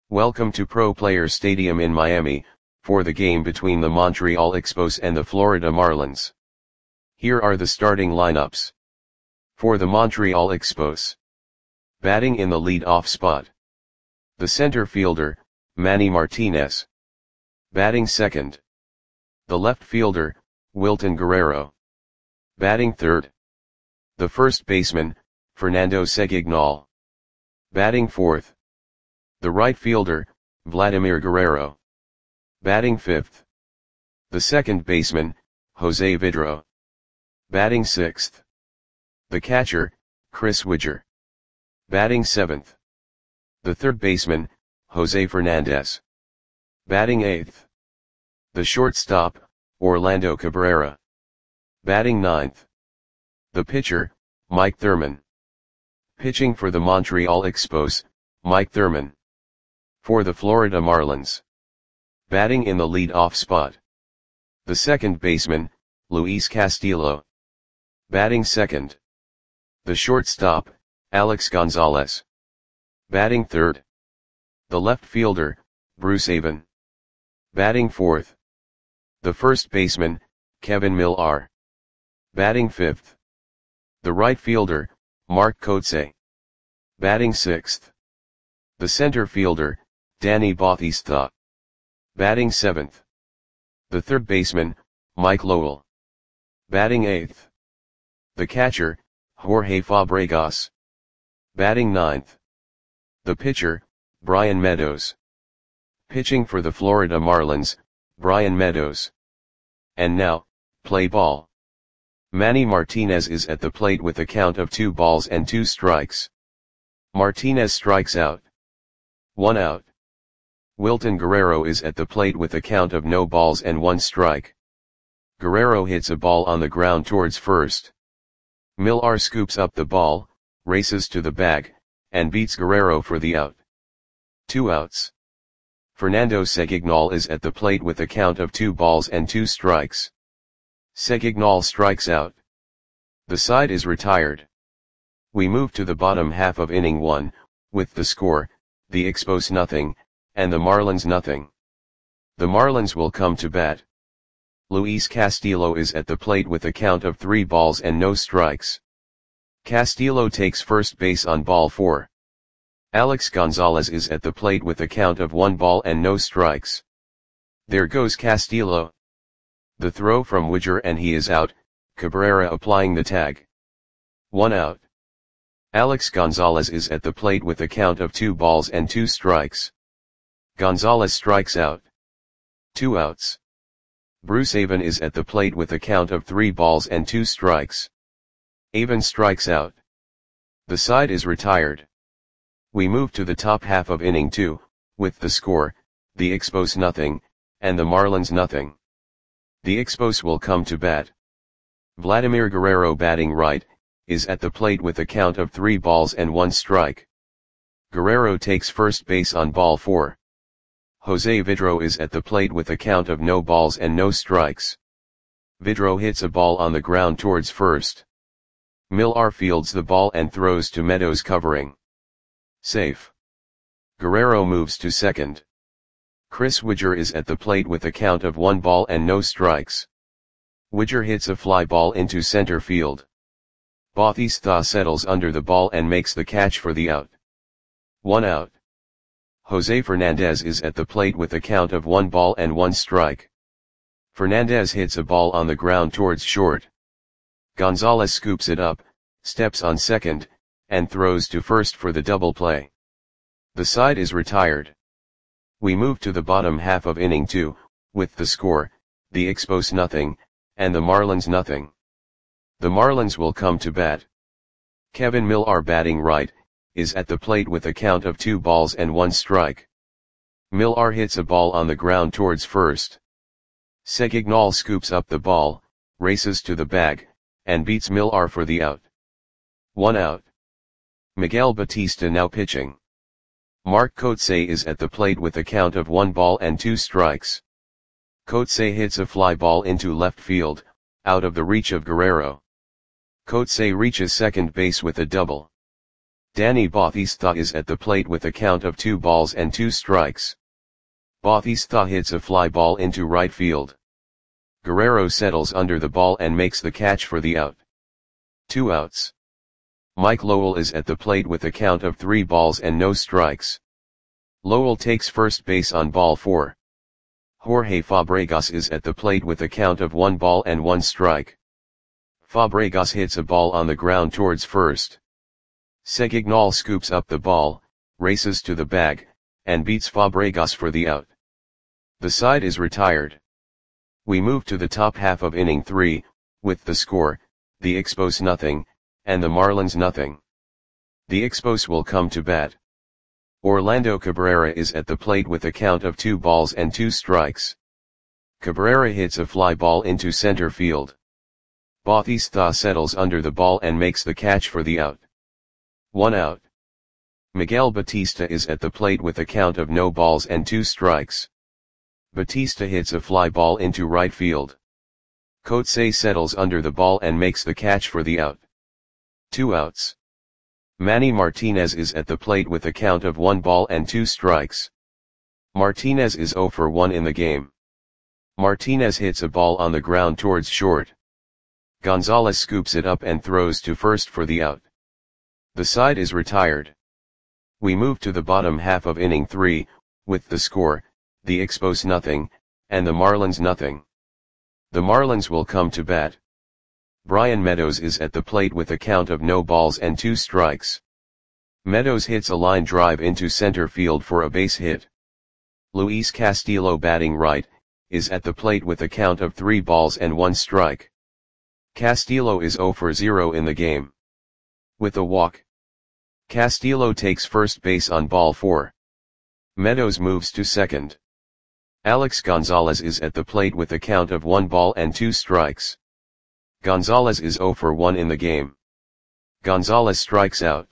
Welcome to Pro Players Stadium in Miami, for the game between the Montreal Expos and the Florida Marlins. Here are the starting lineups. For the Montreal Expos. Batting in the lead-off spot. The center fielder, Manny Martinez. Batting second. The left fielder, Wilton Guerrero. Batting third. The first baseman, Fernando Segignal. Batting fourth. The right fielder, Vladimir Guerrero. Batting fifth. The second baseman, Jose Vidro. Batting sixth. The catcher, Chris Widger. Batting seventh. The third baseman, Jose Fernandez. Batting eighth. The shortstop, Orlando Cabrera. Batting ninth. The pitcher, Mike Thurman. Pitching for the Montreal Expos, Mike Thurman. For the Florida Marlins. Batting in the lead-off spot. The second baseman, Luis Castillo. Batting second. The shortstop, Alex Gonzalez. Batting third. The left fielder, Bruce Avon. Batting fourth. The first baseman, Kevin Millar. Batting fifth. The right fielder, Mark Kotsay. Batting sixth. The center fielder, Danny Bautista. Batting seventh. The third baseman, Mike Lowell. Batting eighth. The catcher, Jorge Fabregas. Batting ninth. The pitcher, Brian Meadows. Pitching for the Florida Marlins, Brian Meadows. And now, play ball. Manny Martinez is at the plate with a count of 2 balls and 2 strikes. Martinez strikes out. 1 out. Wilton Guerrero is at the plate with a count of no balls and 1 strike. Guerrero hits a ball on the ground towards first. Millar scoops up the ball, races to the bag, and beats Guerrero for the out. 2 outs. Fernando Segignal is at the plate with a count of 2 balls and 2 strikes. Segignal strikes out. The side is retired. We move to the bottom half of inning 1, with the score, the Expos nothing, and the Marlins nothing. The Marlins will come to bat. Luis Castillo is at the plate with a count of 3 balls and no strikes. Castillo takes first base on ball 4. Alex Gonzalez is at the plate with a count of 1 ball and no strikes. There goes Castillo. The throw from Widger and he is out, Cabrera applying the tag. 1 out. Alex Gonzalez is at the plate with a count of 2 balls and 2 strikes. Gonzalez strikes out. 2 outs. Bruce Avon is at the plate with a count of 3 balls and 2 strikes. Avon strikes out. The side is retired. We move to the top half of inning 2, with the score, the Expos nothing, and the Marlins nothing. The Expos will come to bat. Vladimir Guerrero batting right, is at the plate with a count of 3 balls and 1 strike. Guerrero takes first base on ball 4. Jose Vidro is at the plate with a count of no balls and no strikes. Vidro hits a ball on the ground towards first. Millar fields the ball and throws to Meadows covering. Safe. Guerrero moves to second. Chris Widger is at the plate with a count of 1 ball and no strikes. Widger hits a fly ball into center field. Bautista settles under the ball and makes the catch for the out. 1 out. Jose Fernandez is at the plate with a count of 1 ball and 1 strike. Fernandez hits a ball on the ground towards short. Gonzalez scoops it up, steps on second, and throws to first for the double play. The side is retired. We move to the bottom half of inning 2, with the score, the Expos nothing, and the Marlins nothing. The Marlins will come to bat. Kevin Millar batting right, is at the plate with a count of 2 balls and 1 strike. Millar hits a ball on the ground towards first. Segignal scoops up the ball, races to the bag, and beats Millar for the out. 1 out. Miguel Batista now pitching. Mark Kotsay is at the plate with a count of 1 ball and 2 strikes. Kotsay hits a fly ball into left field, out of the reach of Guerrero. Kotsay reaches second base with a double. Danny Bautista is at the plate with a count of 2 balls and 2 strikes. Bautista hits a fly ball into right field. Guerrero settles under the ball and makes the catch for the out. 2 outs. Mike Lowell is at the plate with a count of 3 balls and no strikes. Lowell takes first base on ball 4. Jorge Fabregas is at the plate with a count of 1 ball and 1 strike. Fabregas hits a ball on the ground towards first. Segignal scoops up the ball, races to the bag, and beats Fabregas for the out. The side is retired. We move to the top half of inning 3, with the score, the Expos nothing, and the Marlins nothing. The Expos will come to bat. Orlando Cabrera is at the plate with a count of 2 balls and 2 strikes. Cabrera hits a fly ball into center field. Bautista settles under the ball and makes the catch for the out. 1 out. Miguel Batista is at the plate with a count of no balls and 2 strikes. Batista hits a fly ball into right field. Coetzee settles under the ball and makes the catch for the out. 2 outs. Manny Martinez is at the plate with a count of 1 ball and 2 strikes. Martinez is 0 for 1 in the game. Martinez hits a ball on the ground towards short. Gonzalez scoops it up and throws to first for the out. The side is retired. We move to the bottom half of inning 3, with the score, the Expos nothing, and the Marlins nothing. The Marlins will come to bat. Brian Meadows is at the plate with a count of no balls and 2 strikes. Meadows hits a line drive into center field for a base hit. Luis Castillo, batting right, is at the plate with a count of 3 balls and 1 strike. Castillo is 0 for 0 in the game. With a walk, Castillo takes first base on ball 4. Meadows moves to second. Alex Gonzalez is at the plate with a count of 1 ball and 2 strikes. Gonzalez is 0 for 1 in the game. Gonzalez strikes out.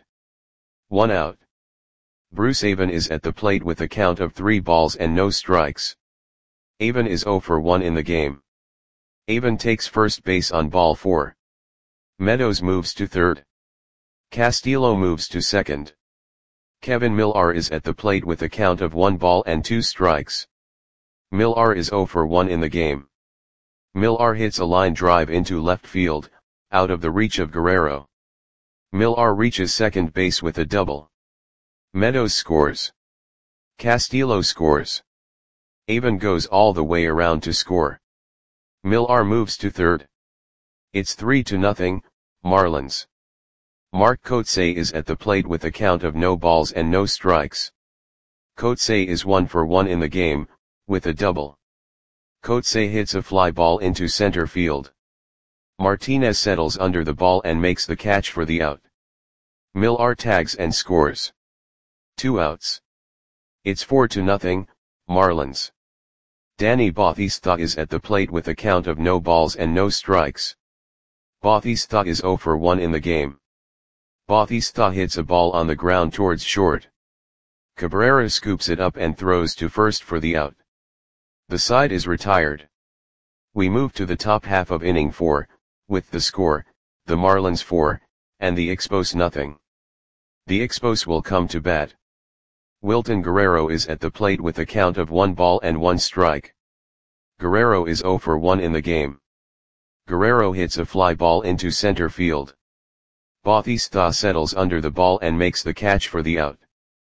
1 out. Bruce Avon is at the plate with a count of 3 balls and no strikes. Avon is 0 for 1 in the game. Avon takes first base on ball 4. Meadows moves to third. Castillo moves to second. Kevin Millar is at the plate with a count of 1 ball and 2 strikes. Millar is 0 for 1 in the game. Millar hits a line drive into left field, out of the reach of Guerrero. Millar reaches second base with a double. Meadows scores. Castillo scores. Avon goes all the way around to score. Millar moves to third. It's 3-0, Marlins. Mark Coetzee is at the plate with a count of no balls and no strikes. Coetzee is 1 for 1 in the game, with a double. Coetzee hits a fly ball into center field. Martinez settles under the ball and makes the catch for the out. Millar tags and scores. 2 outs. It's 4-0, Marlins. Danny Bautista is at the plate with a count of no balls and no strikes. Bautista is 0 for 1 in the game. Bautista hits a ball on the ground towards short. Cabrera scoops it up and throws to first for the out. The side is retired. We move to the top half of inning 4, with the score, the Marlins 4, and the Expos nothing. The Expos will come to bat. Wilton Guerrero is at the plate with a count of 1 ball and 1 strike. Guerrero is 0 for 1 in the game. Guerrero hits a fly ball into center field. Bautista settles under the ball and makes the catch for the out.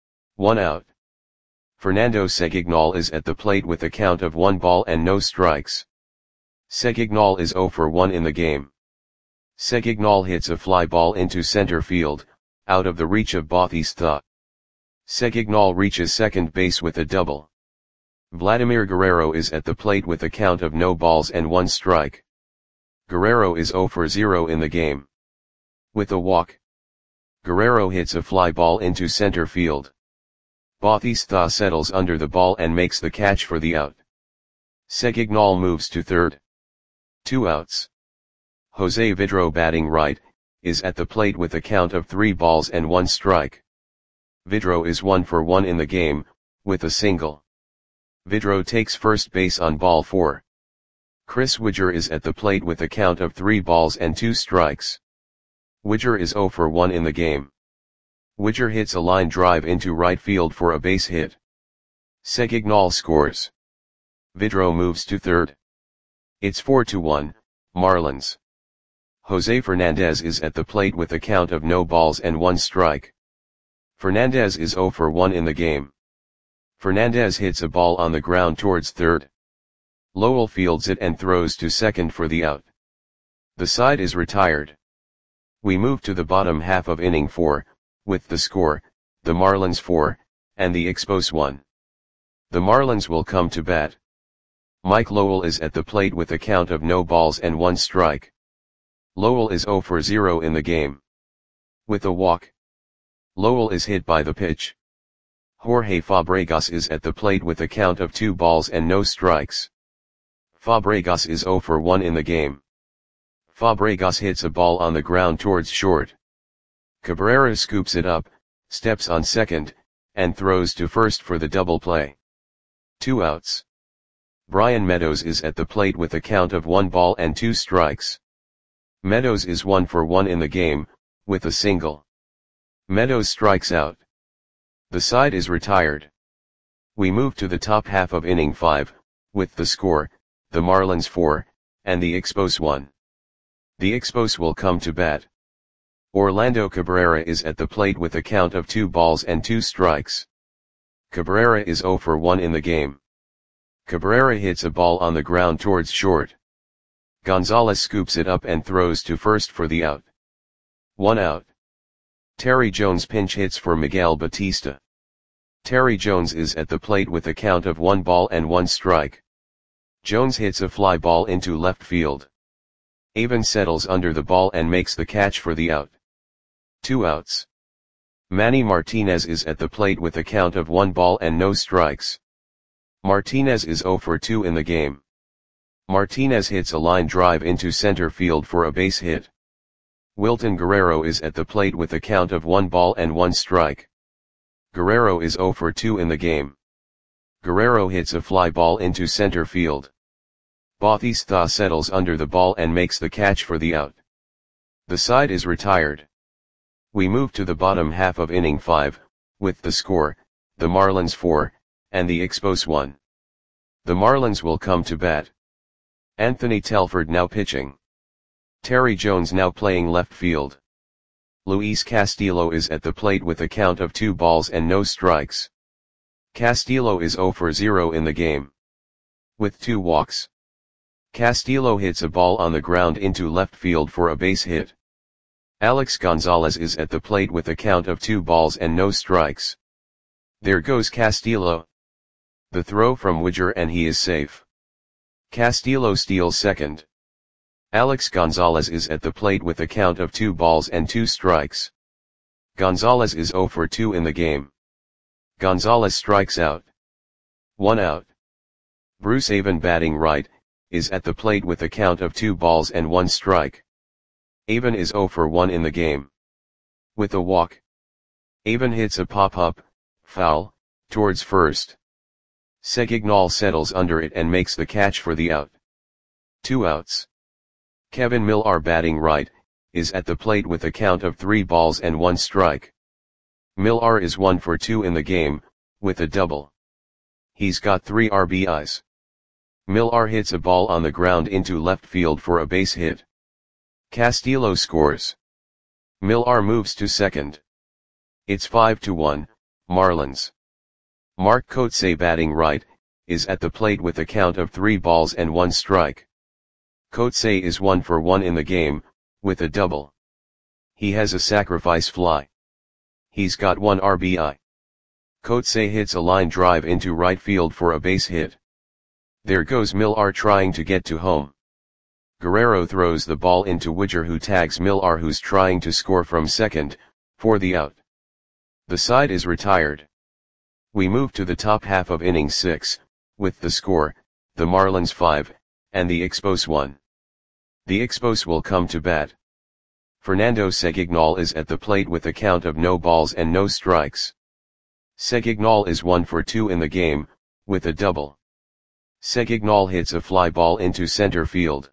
1 out. Fernando Segignal is at the plate with a count of 1 ball and no strikes. Segignal is 0 for 1 in the game. Segignal hits a fly ball into center field, out of the reach of Bautista. Segignal reaches second base with a double. Vladimir Guerrero is at the plate with a count of no balls and 1 strike. Guerrero is 0 for 0 in the game. With a walk, Guerrero hits a fly ball into center field. Bautista settles under the ball and makes the catch for the out. Segignal moves to third. 2 outs. Jose Vidro, batting right, is at the plate with a count of 3 balls and 1 strike. Vidro is 1 for 1 in the game, with a single. Vidro takes first base on ball 4. Chris Widger is at the plate with a count of 3 balls and 2 strikes. Widger is 0 for 1 in the game. Widger hits a line drive into right field for a base hit. Segignal scores. Vidro moves to third. It's 4-1, Marlins. Jose Fernandez is at the plate with a count of no balls and 1 strike. Fernandez is 0 for 1 in the game. Fernandez hits a ball on the ground towards third. Lowell fields it and throws to second for the out. The side is retired. We move to the bottom half of inning 4, with the score, the Marlins 4, and the Expos 1. The Marlins will come to bat. Mike Lowell is at the plate with a count of no balls and 1 strike. Lowell is 0 for 0 in the game. With a walk. Lowell is hit by the pitch. Jorge Fabregas is at the plate with a count of 2 balls and no strikes. Fabregas is 0 for 1 in the game. Fabregas hits a ball on the ground towards short. Cabrera scoops it up, steps on second, and throws to first for the double play. 2 outs. Brian Meadows is at the plate with a count of 1 ball and 2 strikes. Meadows is 1 for 1 in the game, with a single. Meadows strikes out. The side is retired. We move to the top half of inning 5, with the score, the Marlins 4, and the Expos 1. The Expos will come to bat. Orlando Cabrera is at the plate with a count of 2 balls and 2 strikes. Cabrera is 0 for 1 in the game. Cabrera hits a ball on the ground towards short. Gonzalez scoops it up and throws to first for the out. 1 out. Terry Jones pinch hits for Miguel Batista. Terry Jones is at the plate with a count of 1 ball and 1 strike. Jones hits a fly ball into left field. Avon settles under the ball and makes the catch for the out. 2 outs. Manny Martinez is at the plate with a count of 1 ball and no strikes. Martinez is 0 for 2 in the game. Martinez hits a line drive into center field for a base hit. Wilton Guerrero is at the plate with a count of 1 ball and 1 strike. Guerrero is 0 for 2 in the game. Guerrero hits a fly ball into center field. Bautista settles under the ball and makes the catch for the out. The side is retired. We move to the bottom half of inning 5, with the score, the Marlins 4, and the Expos 1. The Marlins will come to bat. Anthony Telford now pitching. Terry Jones now playing left field. Luis Castillo is at the plate with a count of 2 balls and no strikes. Castillo is 0 for 0 in the game. With 2 walks. Castillo hits a ball on the ground into left field for a base hit. Alex Gonzalez is at the plate with a count of 2 balls and no strikes. There goes Castillo. The throw from Widger and he is safe. Castillo steals second. Alex Gonzalez is at the plate with a count of 2 balls and 2 strikes. Gonzalez is 0 for 2 in the game. Gonzalez strikes out. 1 out. Bruce Avon batting right, is at the plate with a count of 2 balls and 1 strike. Avon is 0 for 1 in the game. With a walk. Avon hits a pop-up, foul, towards first. Segignal settles under it and makes the catch for the out. 2 outs. Kevin Millar batting right, is at the plate with a count of 3 balls and 1 strike. Millar is 1 for 2 in the game, with a double. He's got 3 RBIs. Millar hits a ball on the ground into left field for a base hit. Castillo scores. Millar moves to second. It's 5-1, Marlins. Mark Kotsay batting right, is at the plate with a count of 3 balls and 1 strike. Kotsay is 1 for 1 in the game, with a double. He has a sacrifice fly. He's got 1 RBI. Kotsay hits a line drive into right field for a base hit. There goes Millar trying to get to home. Guerrero throws the ball into Widger who tags Millar who's trying to score from second, for the out. The side is retired. We move to the top half of inning 6, with the score, the Marlins 5, and the Expos 1. The Expos will come to bat. Fernando Segignal is at the plate with a count of no balls and no strikes. Segignal is 1 for 2 in the game, with a double. Segignal hits a fly ball into center field.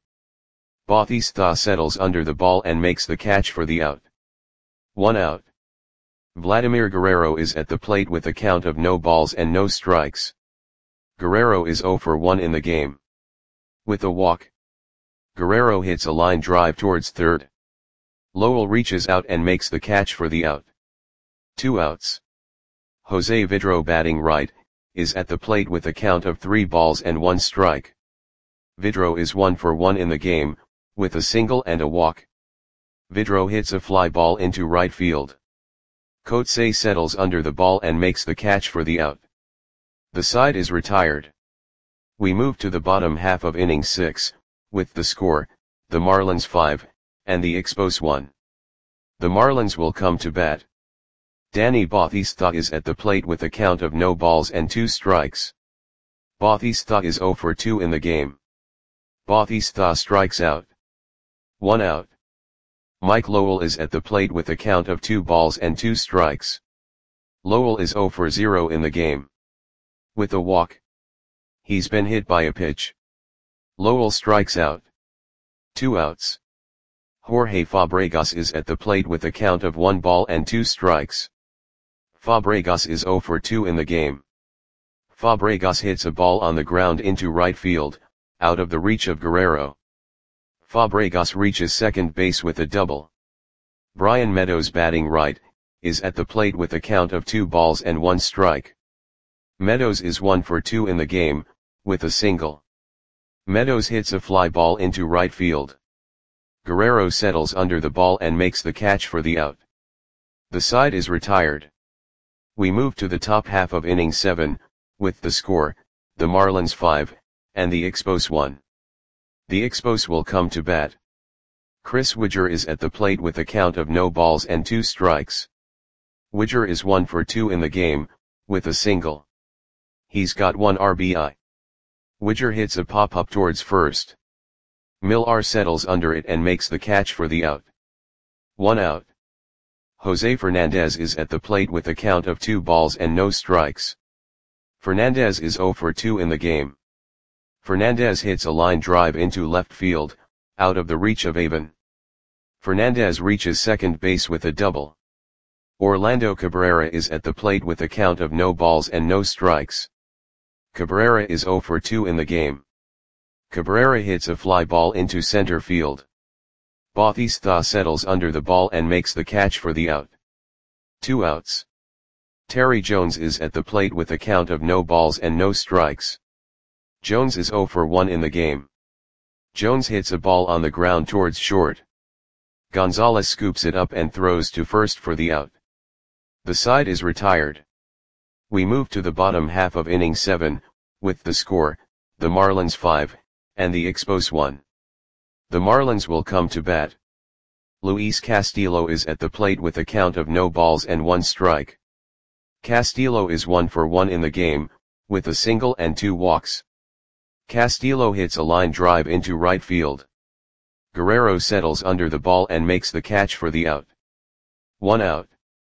Bautista settles under the ball and makes the catch for the out. 1 out. Vladimir Guerrero is at the plate with a count of no balls and no strikes. Guerrero is 0 for 1 in the game. With a walk, Guerrero hits a line drive towards third. Lowell reaches out and makes the catch for the out. 2 outs. Jose Vidro, batting right, is at the plate with a count of 3 balls and 1 strike. Vidro is 1 for 1 in the game, with a single and a walk. Vidro hits a fly ball into right field. Coetzee settles under the ball and makes the catch for the out. The side is retired. We move to the bottom half of inning 6, with the score, the Marlins 5, and the Expos 1. The Marlins will come to bat. Danny Bautista is at the plate with a count of no balls and 2 strikes. Bautista is 0 for 2 in the game. Bautista strikes out. 1 out. Mike Lowell is at the plate with a count of 2 balls and 2 strikes. Lowell is 0 for 0 in the game. With a walk, he's been hit by a pitch. Lowell strikes out. 2 outs. Jorge Fabregas is at the plate with a count of 1 ball and 2 strikes. Fabregas is 0 for 2 in the game. Fabregas hits a ball on the ground into right field, out of the reach of Guerrero. Fabregas reaches second base with a double. Brian Meadows, batting right, is at the plate with a count of 2 balls and 1 strike. Meadows is 1 for 2 in the game, with a single. Meadows hits a fly ball into right field. Guerrero settles under the ball and makes the catch for the out. The side is retired. We move to the top half of inning 7, with the score, the Marlins 5, and the Expos 1. The Expos will come to bat. Chris Widger is at the plate with a count of no balls and 2 strikes. Widger is 1 for 2 in the game, with a single. He's got 1 RBI. Widger hits a pop-up towards first. Millar settles under it and makes the catch for the out. 1 out. Jose Fernandez is at the plate with a count of 2 balls and no strikes. Fernandez is 0 for 2 in the game. Fernandez hits a line drive into left field, out of the reach of Avon. Fernandez reaches second base with a double. Orlando Cabrera is at the plate with a count of no balls and no strikes. Cabrera is 0 for 2 in the game. Cabrera hits a fly ball into center field. Bautista settles under the ball and makes the catch for the out. 2 outs. Terry Jones is at the plate with a count of no balls and no strikes. Jones is 0 for 1 in the game. Jones hits a ball on the ground towards short. Gonzalez scoops it up and throws to first for the out. The side is retired. We move to the bottom half of inning 7, with the score, the Marlins 5, and the Expos 1. The Marlins will come to bat. Luis Castillo is at the plate with a count of no balls and 1 strike. Castillo is 1 for 1 in the game, with a single and 2 walks. Castillo hits a line drive into right field. Guerrero settles under the ball and makes the catch for the out. 1 out.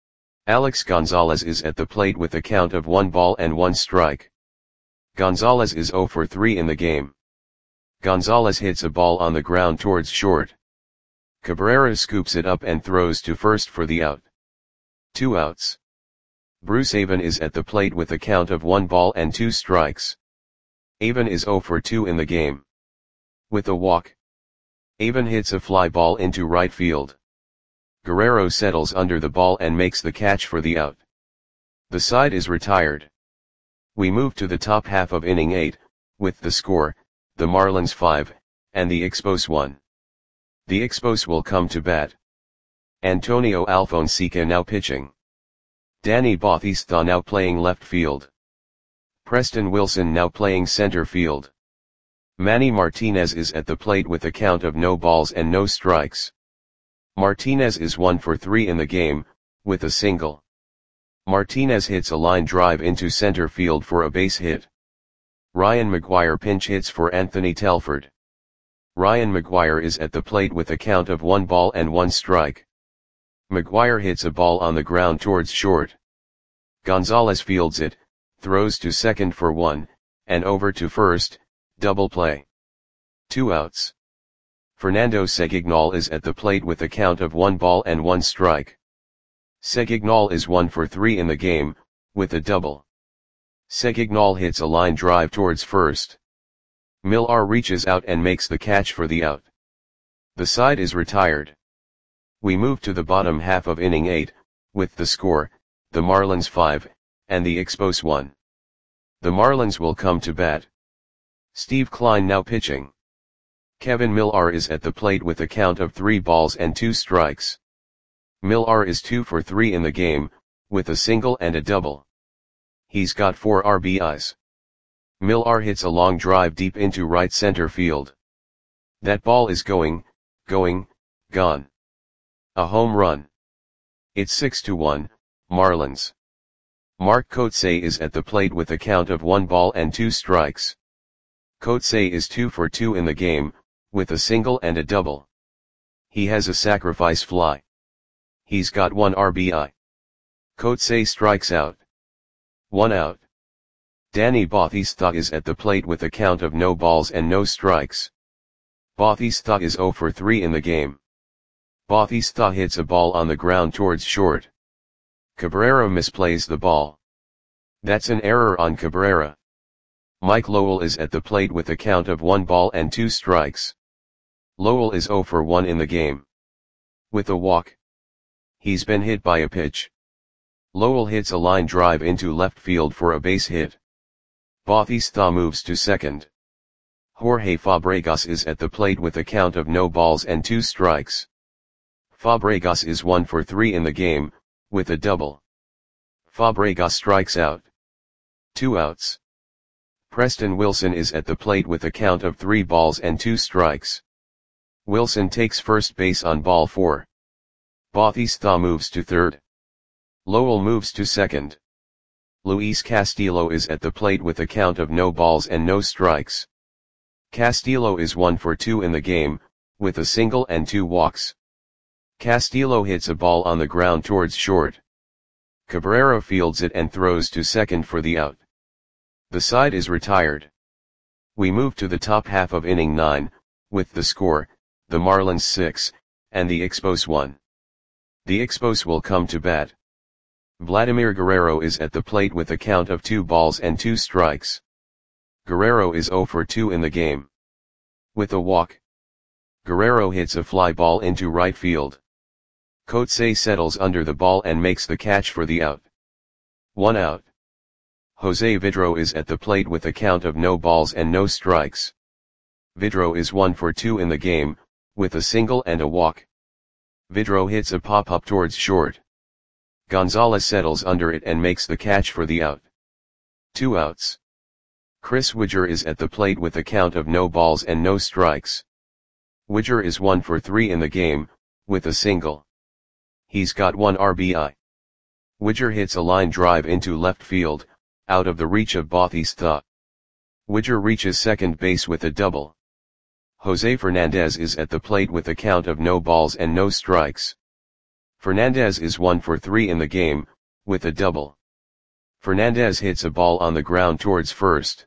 Alex Gonzalez is at the plate with a count of 1 ball and 1 strike. Gonzalez is 0 for 3 in the game. Gonzalez hits a ball on the ground towards short. Cabrera scoops it up and throws to first for the out. 2 outs. Bruce Avon is at the plate with a count of 1 ball and 2 strikes. Avon is 0 for 2 in the game. With a walk, Avon hits a fly ball into right field. Guerrero settles under the ball and makes the catch for the out. The side is retired. We move to the top half of inning 8, with the score, the Marlins 5, and the Expos 1. The Expos will come to bat. Antonio Alfonseca now pitching. Danny Bautista now playing left field. Preston Wilson now playing center field. Manny Martinez is at the plate with a count of no balls and no strikes. Martinez is 1 for 3 in the game, with a single. Martinez hits a line drive into center field for a base hit. Ryan McGuire pinch hits for Anthony Telford. Ryan McGuire is at the plate with a count of 1 ball and 1 strike. McGuire hits a ball on the ground towards short. Gonzalez fields it, throws to second for 1, and over to first, double play. 2 outs. Fernando Segignal is at the plate with a count of 1 ball and 1 strike. Segignal is 1 for 3 in the game, with a double. Segignal hits a line drive towards first. Millar reaches out and makes the catch for the out. The side is retired. We move to the bottom half of inning 8, with the score, the Marlins 5, and the Expos 1. The Marlins will come to bat. Steve Kline now pitching. Kevin Millar is at the plate with a count of 3 balls and 2 strikes. Millar is 2 for 3 in the game, with a single and a double. He's got 4 RBIs. Millar hits a long drive deep into right center field. That ball is gone. A home run. It's 6-1, Marlins. Mark Kotsay is at the plate with a count of 1 ball and 2 strikes. Kotsay is 2 for 2 in the game, with a single and a double. He has a sacrifice fly. He's got 1 RBI. Kotsay strikes out. 1 out. Danny Bautista is at the plate with a count of no balls and no strikes. Bautista is 0 for 3 in the game. Bautista hits a ball on the ground towards short. Cabrera misplays the ball. That's an error on Cabrera. Mike Lowell is at the plate with a count of 1 ball and 2 strikes. Lowell is 0 for 1 in the game. With a walk. He's been hit by a pitch. Lowell hits a line drive into left field for a base hit. Bautista moves to second. Jorge Fabregas is at the plate with a count of no balls and 2 strikes. Fabregas is 1 for 3 in the game, with a double. Fabregas strikes out. 2 outs. Preston Wilson is at the plate with a count of 3 balls and 2 strikes. Wilson takes first base on ball 4. Bautista moves to third. Lowell moves to second. Luis Castillo is at the plate with a count of no balls and no strikes. Castillo is 1 for 2 in the game, with a single and 2 walks. Castillo hits a ball on the ground towards short. Cabrera fields it and throws to second for the out. The side is retired. We move to the top half of inning 9, with the score, the Marlins 6, and the Expos 1. The Expos will come to bat. Vladimir Guerrero is at the plate with a count of 2 balls and 2 strikes. Guerrero is 0 for 2 in the game. With a walk. Guerrero hits a fly ball into right field. Kotsay settles under the ball and makes the catch for the out. 1 out. Jose Vidro is at the plate with a count of no balls and no strikes. Vidro is 1 for 2 in the game, with a single and a walk. Vidro hits a pop-up towards short. Gonzalez settles under it and makes the catch for the out. 2 outs. Chris Widger is at the plate with a count of no balls and no strikes. Widger is 1 for 3 in the game, with a single. He's got 1 RBI. Widger hits a line drive into left field, out of the reach of Bautista. Widger reaches second base with a double. Jose Fernandez is at the plate with a count of no balls and no strikes. Fernandez is 1 for 3 in the game, with a double. Fernandez hits a ball on the ground towards first.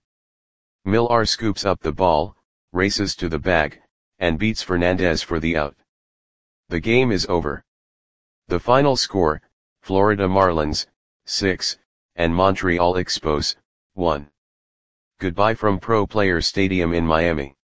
Millar scoops up the ball, races to the bag, and beats Fernandez for the out. The game is over. The final score, Florida Marlins, 6, and Montreal Expos, 1. Goodbye from Pro Players Stadium in Miami.